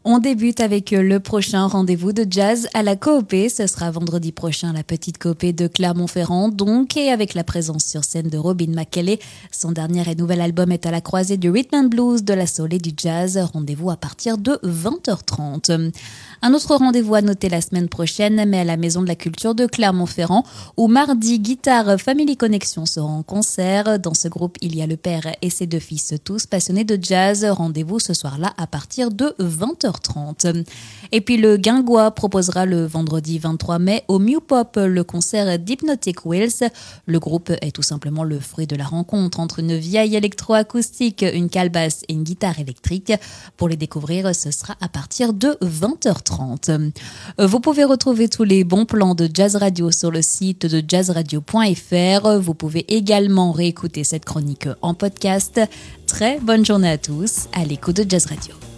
On débute avec le prochain rendez-vous de jazz à la Coop. Ce sera vendredi prochain à la petite Coop de Clermont-Ferrand, donc, et avec la présence sur scène de Robin McKelley. Son dernier et nouvel album est à la croisée du rhythm and blues, de la soul et du jazz. Rendez-vous à partir de 20h30. Un autre rendez-vous à noter la semaine prochaine, mais à la Maison de la Culture de Clermont-Ferrand, où mardi, Guitare Family Connection sera en concert. Dans ce groupe, il y a le père et ses deux fils, tous passionnés de jazz. Rendez-vous ce soir-là à partir de 20h30. Et puis le Guingois proposera le vendredi 23 mai au Mew Pop le concert d'Hypnotic Wheels. Le groupe est tout simplement le fruit de la rencontre entre une vieille électroacoustique, une calebasse et une guitare électrique. Pour les découvrir, ce sera à partir de 20h30. Vous pouvez retrouver tous les bons plans de Jazz Radio sur le site de jazzradio.fr. Vous pouvez également réécouter cette chronique en podcast. Très bonne journée à tous à l'écoute de Jazz Radio.